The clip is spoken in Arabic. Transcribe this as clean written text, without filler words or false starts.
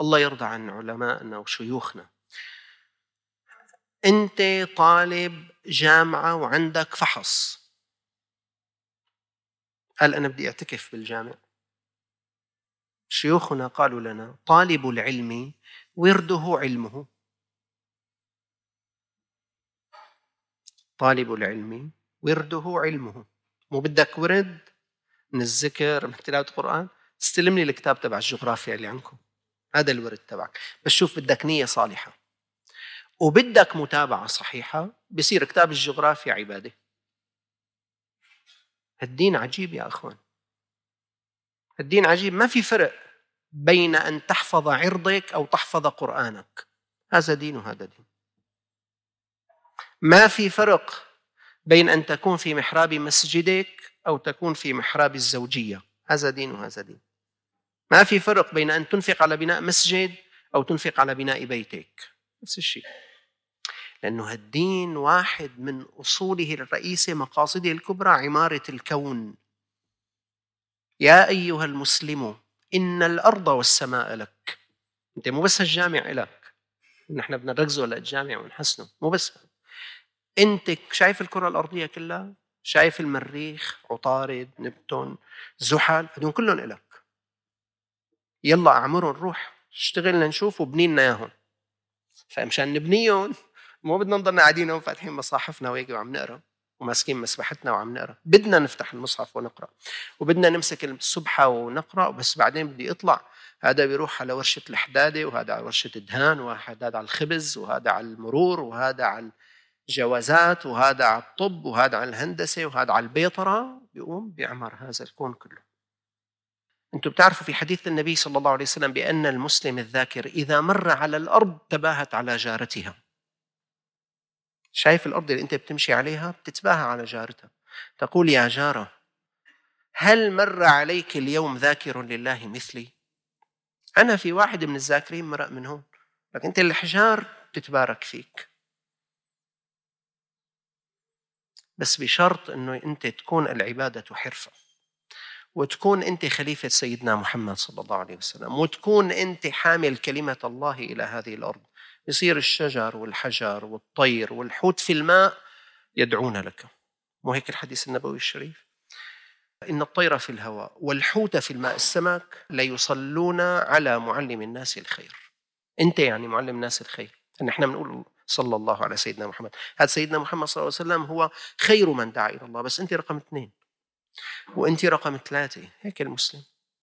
الله يرضى عن علمائنا وشيوخنا. أنت طالب جامعة وعندك فحص، قال أنا بدي أعتكف بالجامع. شيوخنا قالوا لنا طالب العلم ورده علمه. طالب العلم ورده علمه. مو بدك ورد من الذكر من تلاوة القرآن؟ استلم لي الكتاب تبع الجغرافيا اللي عندكم، هذا الورد تبعك. بس شوف، بدك نية صالحة وبدك متابعة صحيحة، بصير كتاب الجغرافيا عبادة. الدين عجيب يا أخوان، الدين عجيب. ما في فرق بين أن تحفظ عرضك أو تحفظ قرآنك، هذا دين وهذا دين. ما في فرق بين أن تكون في محراب مسجدك أو تكون في محراب الزوجية، هذا دين وهذا دين. ما في فرق بين أن تنفق على بناء مسجد أو تنفق على بناء بيتك، نفس الشيء. لأنه الدين واحد من أصوله الرئيسة، مقاصده الكبرى عمارة الكون. يا أيها المسلم إن الأرض والسماء لك. أنت مو بس الجامع لك، نحن بدنا نركزه للجامع ونحسنه، مو بس. أنت شايف الكرة الأرضية كلها، شايف المريخ، عطارد، نبتون، زحل، هدول كلهم إلك. يلا أعمرهم، نروح اشتغلنا نشوف وبنينا إياهم. فمشان نبنيهم مو بدنا نضلنا قاعدين وفاتحين مصاحفنا وهيك وعم نقرأ وماسكين مسبحتنا وعم نقرأ. بدنا نفتح المصحف ونقرأ، وبدنا نمسك السبحة ونقرأ، بس بعدين بدي أطلع. هذا بيروح على ورشة الحدادة، وهذا على ورشة الدهان، وهذا على الخبز، وهذا على المرور، وهذا على الجوازات، وهذا على الطب، وهذا على الهندسة، وهذا على البيطرة. بيقوم بيعمر هذا الكون كله. أنتم بتعرفوا في حديث النبي صلى الله عليه وسلم بأن المسلم الذاكر إذا مر على الأرض تباهت على جارتها. شايف الأرض اللي أنت بتمشي عليها، بتتباهى على جارتها. تقول يا جارة، هل مر عليك اليوم ذاكر لله مثلي؟ أنا في واحد من الذاكرين مرق من هون، لكن أنت الحجار بتتبارك فيك. بس بشرط أنه أنت تكون العبادة حرفة، وتكون أنت خليفة سيدنا محمد صلى الله عليه وسلم، وتكون أنت حامل كلمة الله إلى هذه الأرض. يصير الشجر والحجر والطير والحوت في الماء يدعون لك. مو هيك الحديث النبوي الشريف؟ إن الطير في الهواء والحوت في الماء، السمك ليصلون على معلم الناس الخير. أنت يعني معلم الناس الخير. نحن بنقول صلى الله على سيدنا محمد. هذا سيدنا محمد صلى الله عليه وسلم هو خير من دعا إلى الله، بس أنت رقم 2 وأنت رقم 3. هيك المسلم.